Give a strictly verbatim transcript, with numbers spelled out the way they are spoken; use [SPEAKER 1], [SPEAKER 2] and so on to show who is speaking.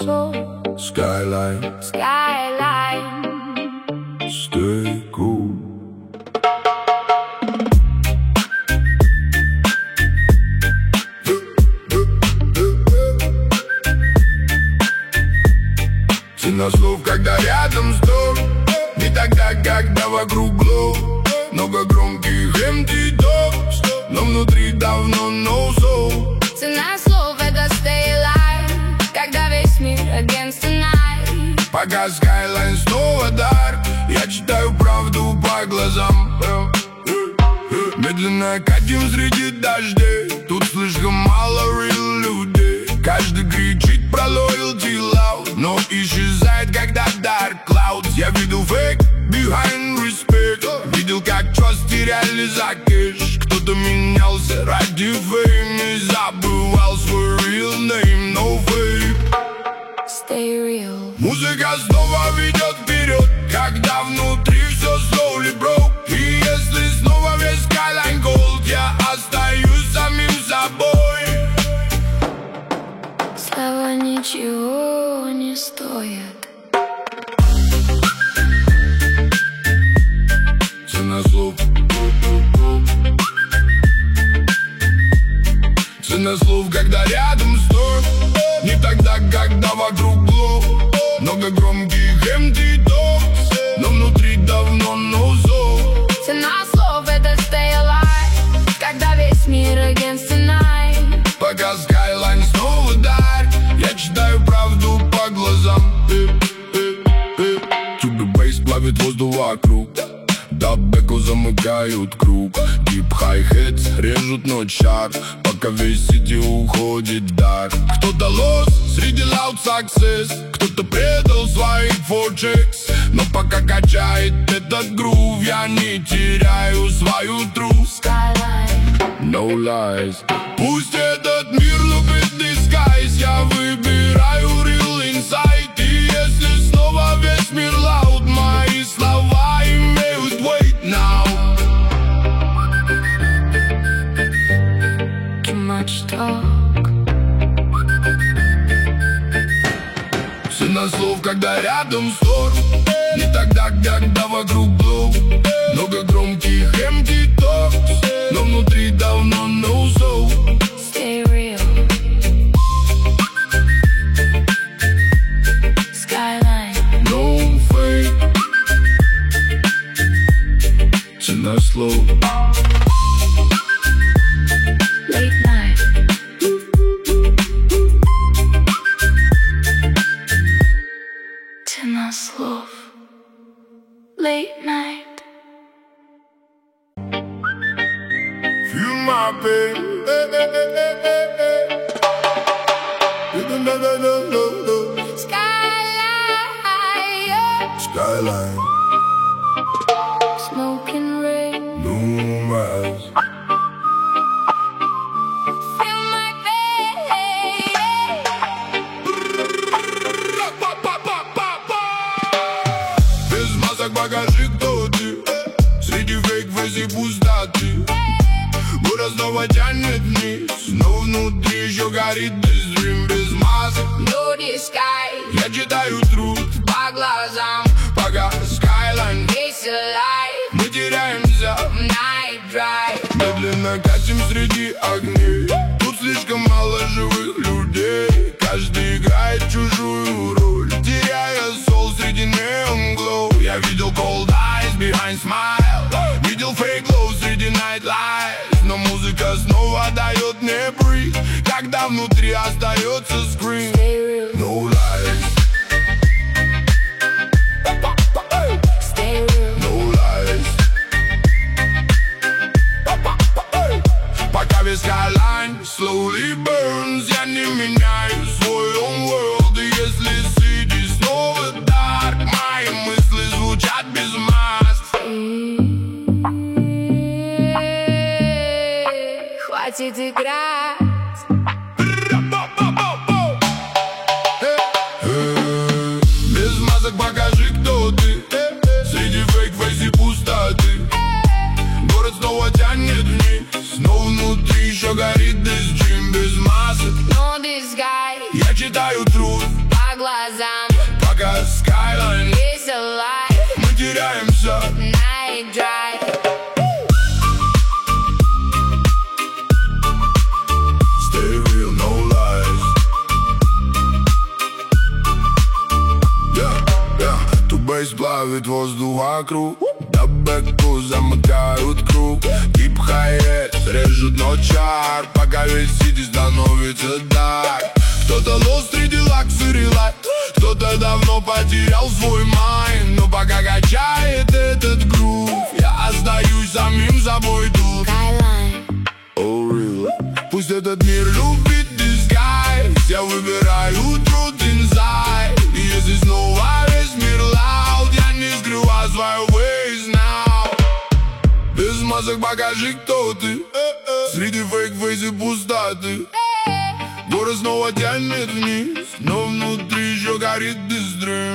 [SPEAKER 1] slow.
[SPEAKER 2] Skyline,
[SPEAKER 1] Skyline.
[SPEAKER 2] stay cool. Цена слов, когда рядом сто. Не тогда, когда вокруг глоу. Много громких empty talks, но внутри давно no soul.
[SPEAKER 1] Цена слов — это stay alive, когда весь мир against the night.
[SPEAKER 2] Пока Skyline снова дар, я читаю правду по глазам. Медленно катим среди дождей, тут слишком мало real людей. Каждый кричит про loyalty loud, но исчезает, когда dark clouds. Я видел fake behind respect, видел, как trust теряли за кэш. Кто-то менялся ради fame и забывал свой real name, no fake.
[SPEAKER 1] Stay real.
[SPEAKER 2] Музыка снова ведет вперед, когда внутри все slowly broke. И если снова весь Skyline gold, я остаюсь самим собой.
[SPEAKER 1] Слова ничего не стоят.
[SPEAKER 2] Цена слов, цена слов, когда рядом сто. Не тогда, когда вокруг глоу. Много громких empty talks, но внутри давно no soul.
[SPEAKER 1] Цена слов — это stay alive, когда весь мир against the night.
[SPEAKER 2] Пока Skyline снова дар, я читаю правду по глазам. Тюбы бейс плавит воздух вокруг, даб-бэку замыкают круг. Deep hi-hats режут ночь шар, пока весь сити уходит дар. Кто-то лос среди loud success, кто-то предал своих four checks. Но пока качает этот грув, я не теряю свою truth.
[SPEAKER 1] Skyline.
[SPEAKER 2] No lies. Пусть этот мир любит disguise, я выбираю real insight. И если снова весь мир loud, мои слова имеют weight now.
[SPEAKER 1] Too much talk.
[SPEAKER 2] Цена слов, когда рядом ссор. Не тогда, когда вокруг глоу. Много громких empty talks, но внутри давно no soul.
[SPEAKER 1] Stay real. Skyline.
[SPEAKER 2] No fake. Цена слов.
[SPEAKER 1] Late night. Цена слов. Late night.
[SPEAKER 2] Feel my pain. Eh, eh, eh, eh, eh, eh. No, no, no, no, no, no.
[SPEAKER 1] Skyline.
[SPEAKER 2] Skyline,
[SPEAKER 1] Smoking rain.
[SPEAKER 2] no rise.
[SPEAKER 1] Feel my pain.
[SPEAKER 2] Без масок покажи, кто ты. Среди фейк-фейс и пустоты. Город снова тянет вниз, но внутри еще горит this dream. Без масок,
[SPEAKER 1] No disguise.
[SPEAKER 2] я читаю труд
[SPEAKER 1] По глазам.
[SPEAKER 2] пока Skyline.
[SPEAKER 1] It's alive.
[SPEAKER 2] Мы теряемся,
[SPEAKER 1] Night drive.
[SPEAKER 2] медленно катим среди огней. Тут слишком мало живых людей. Каждый играет чужую роль, теряя сол среди neon glow. Я видел cold eyes behind smile, видел fake glow среди night lights. Но музыка снова дает мне breathe, когда внутри остается scream.
[SPEAKER 1] Stay real.
[SPEAKER 2] No lies,
[SPEAKER 1] Stay real.
[SPEAKER 2] no lies. Пока весь Skyline slowly burns, я не меняю свой own world. И если сиди снова dark, мои мысли звучат без маск.
[SPEAKER 1] Хватит играть.
[SPEAKER 2] Без масок покажи, кто ты. Среди фейк-фейс и пустоты. Город снова тянет вниз, но внутри еще горит this dream. Без масок
[SPEAKER 1] No disguise.
[SPEAKER 2] я читаю труд
[SPEAKER 1] По по глазам.
[SPEAKER 2] Пока Skyline,
[SPEAKER 1] Весел лайф,
[SPEAKER 2] мы теряемся.
[SPEAKER 1] Night drive.
[SPEAKER 2] Stay real, no lies. Yeah, yeah. Тубейс плавит воздух вокруг, до бэку замыкают круг. Дип хай-эт режут ночар, пока весь сити становится дарк. Кто-то лост среди лаксери лайф, кто-то давно потерял свой майн. Но пока качает этот грув, я остаюсь самим собой тут.
[SPEAKER 1] Skyline.
[SPEAKER 2] Oh, real. Пусть этот мир любит disguise, я выбираю truth inside. И если снова весь мир loud, я не скрываю свою ways now. Без масок покажи, кто ты, среди фейк-фейс и пустоты. Город снова тянет вниз, но внутри еще горит дистрим.